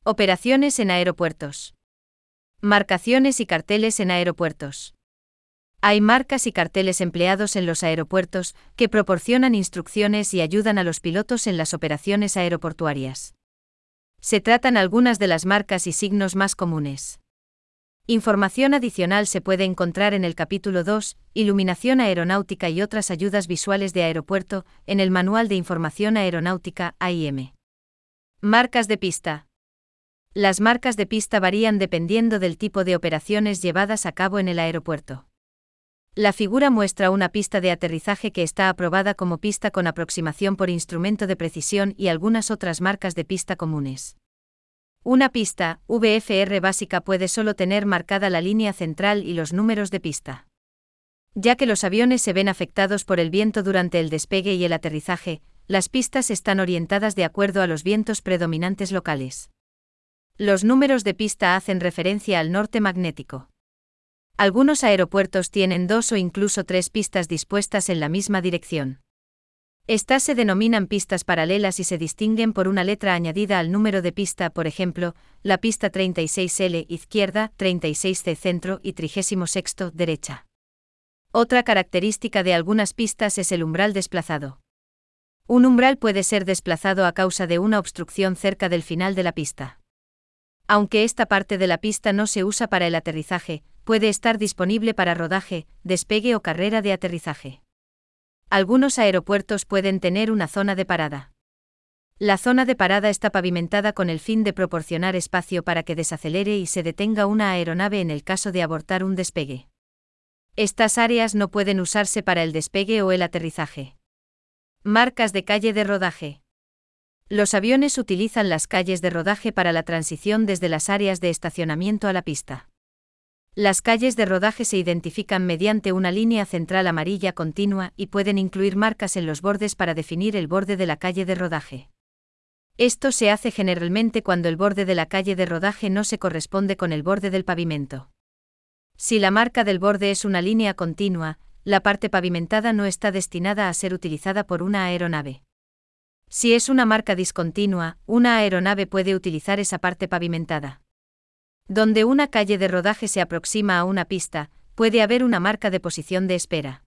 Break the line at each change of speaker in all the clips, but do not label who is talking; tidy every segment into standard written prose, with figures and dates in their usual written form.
Operaciones en aeropuertos. Marcaciones y carteles en aeropuertos. Hay marcas y carteles empleados en los aeropuertos que proporcionan instrucciones y ayudan a los pilotos en las operaciones aeroportuarias. Se tratan algunas de las marcas y signos más comunes. Información adicional se puede encontrar en el capítulo 2, Iluminación aeronáutica y otras ayudas visuales de aeropuerto, en el Manual de Información Aeronáutica, AIM. Marcas de pista. Las marcas de pista varían dependiendo del tipo de operaciones llevadas a cabo en el aeropuerto. La figura muestra una pista de aterrizaje que está aprobada como pista con aproximación por instrumento de precisión y algunas otras marcas de pista comunes. Una pista, VFR básica, puede solo tener marcada la línea central y los números de pista. Ya que los aviones se ven afectados por el viento durante el despegue y el aterrizaje, las pistas están orientadas de acuerdo a los vientos predominantes locales. Los números de pista hacen referencia al norte magnético. Algunos aeropuertos tienen 2 o incluso 3 pistas dispuestas en la misma dirección. Estas se denominan pistas paralelas y se distinguen por una letra añadida al número de pista, por ejemplo, la pista 36L izquierda, 36C centro y 36 derecha. Otra característica de algunas pistas es el umbral desplazado. Un umbral puede ser desplazado a causa de una obstrucción cerca del final de la pista. Aunque esta parte de la pista no se usa para el aterrizaje, puede estar disponible para rodaje, despegue o carrera de aterrizaje. Algunos aeropuertos pueden tener una zona de parada. La zona de parada está pavimentada con el fin de proporcionar espacio para que desacelere y se detenga una aeronave en el caso de abortar un despegue. Estas áreas no pueden usarse para el despegue o el aterrizaje. Marcas de calle de rodaje. Los aviones utilizan las calles de rodaje para la transición desde las áreas de estacionamiento a la pista. Las calles de rodaje se identifican mediante una línea central amarilla continua y pueden incluir marcas en los bordes para definir el borde de la calle de rodaje. Esto se hace generalmente cuando el borde de la calle de rodaje no se corresponde con el borde del pavimento. Si la marca del borde es una línea continua, la parte pavimentada no está destinada a ser utilizada por una aeronave. Si es una marca discontinua, una aeronave puede utilizar esa parte pavimentada. Donde una calle de rodaje se aproxima a una pista, puede haber una marca de posición de espera.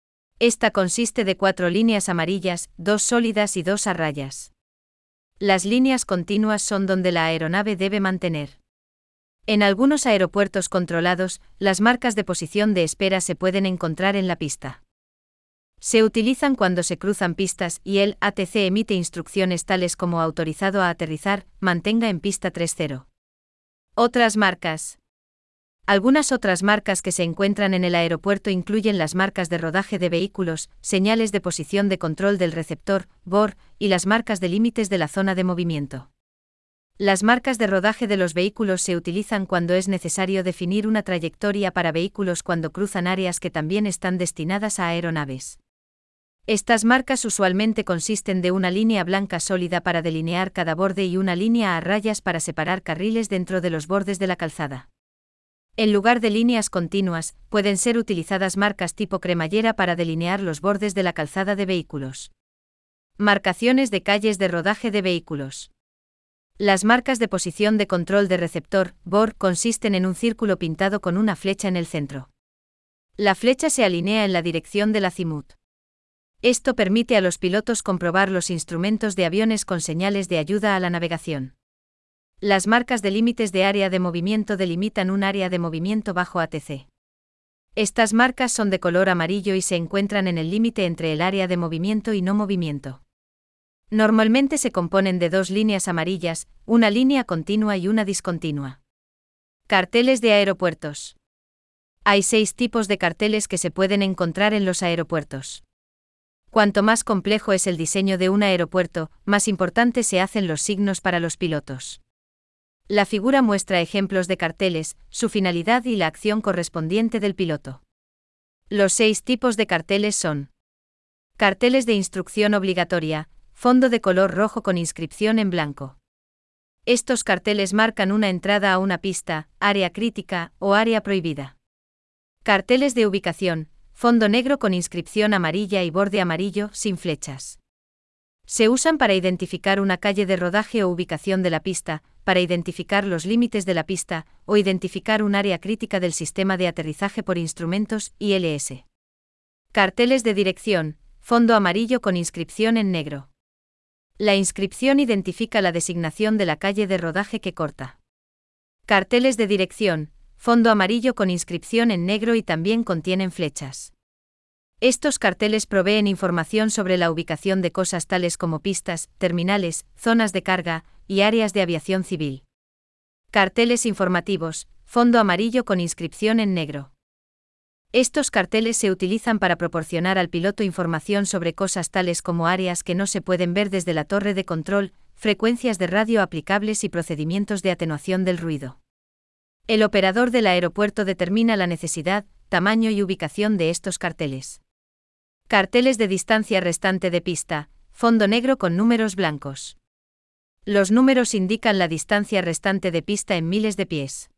Esta consiste de 4 líneas amarillas, 2 sólidas y 2 a rayas. Las líneas continuas son donde la aeronave debe mantener. En algunos aeropuertos controlados, las marcas de posición de espera se pueden encontrar en la pista. Se utilizan cuando se cruzan pistas y el ATC emite instrucciones tales como autorizado a aterrizar, mantenga en pista 30. Otras marcas. Algunas otras marcas que se encuentran en el aeropuerto incluyen las marcas de rodaje de vehículos, señales de posición de control del receptor, BOR, y las marcas de límites de la zona de movimiento. Las marcas de rodaje de los vehículos se utilizan cuando es necesario definir una trayectoria para vehículos cuando cruzan áreas que también están destinadas a aeronaves. Estas marcas usualmente consisten de una línea blanca sólida para delinear cada borde y una línea a rayas para separar carriles dentro de los bordes de la calzada. En lugar de líneas continuas, pueden ser utilizadas marcas tipo cremallera para delinear los bordes de la calzada de vehículos. Marcaciones de calles de rodaje de vehículos. Las marcas de posición de control de receptor, BOR, consisten en un círculo pintado con una flecha en el centro. La flecha se alinea en la dirección del azimut. Esto permite a los pilotos comprobar los instrumentos de aviones con señales de ayuda a la navegación. Las marcas de límites de área de movimiento delimitan un área de movimiento bajo ATC. Estas marcas son de color amarillo y se encuentran en el límite entre el área de movimiento y no movimiento. Normalmente se componen de 2 líneas amarillas, una línea continua y una discontinua. Carteles de aeropuertos. Hay 6 tipos de carteles que se pueden encontrar en los aeropuertos. Cuanto más complejo es el diseño de un aeropuerto, más importantes se hacen los signos para los pilotos. La figura muestra ejemplos de carteles, su finalidad y la acción correspondiente del piloto. Los 6 tipos de carteles son: carteles de instrucción obligatoria, fondo de color rojo con inscripción en blanco. Estos carteles marcan una entrada a una pista, área crítica o área prohibida. Carteles de ubicación, fondo negro con inscripción amarilla y borde amarillo, sin flechas. Se usan para identificar una calle de rodaje o ubicación de la pista, para identificar los límites de la pista, o identificar un área crítica del sistema de aterrizaje por instrumentos ILS. Carteles de dirección, fondo amarillo con inscripción en negro. La inscripción identifica la designación de la calle de rodaje que corta. Carteles de dirección, fondo amarillo con inscripción en negro y también contienen flechas. Estos carteles proveen información sobre la ubicación de cosas tales como pistas, terminales, zonas de carga y áreas de aviación civil. Carteles informativos, fondo amarillo con inscripción en negro. Estos carteles se utilizan para proporcionar al piloto información sobre cosas tales como áreas que no se pueden ver desde la torre de control, frecuencias de radio aplicables y procedimientos de atenuación del ruido. El operador del aeropuerto determina la necesidad, tamaño y ubicación de estos carteles. Carteles de distancia restante de pista, fondo negro con números blancos. Los números indican la distancia restante de pista en miles de pies.